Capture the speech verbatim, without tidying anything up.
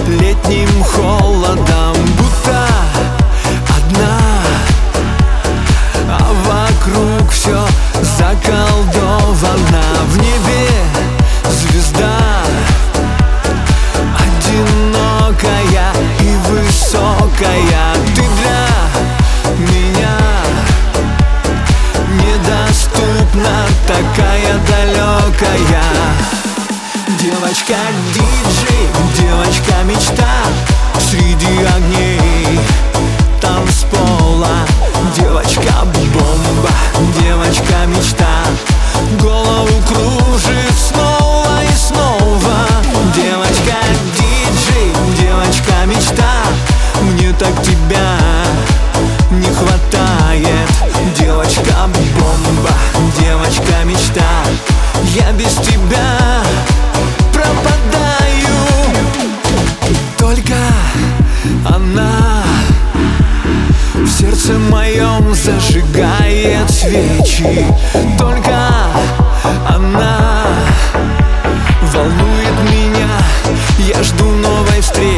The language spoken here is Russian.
летним холодом, будто одна, а вокруг все заколдовано. В небе звезда, одинокая и высокая. Ты для меня недоступна, такая далекая. Девочка-диджей, девочка-мечта среди огней танцпола. Девочка-бомба, девочка-мечта, голову кружит снова и снова. Девочка-диджей, девочка-мечта, мне так тебя не хватает. Девочка-бомба, девочка-мечта, я без тебя пропадаю. Только она в сердце моем зажигает свечи. Только она волнует меня, я жду новой встречи.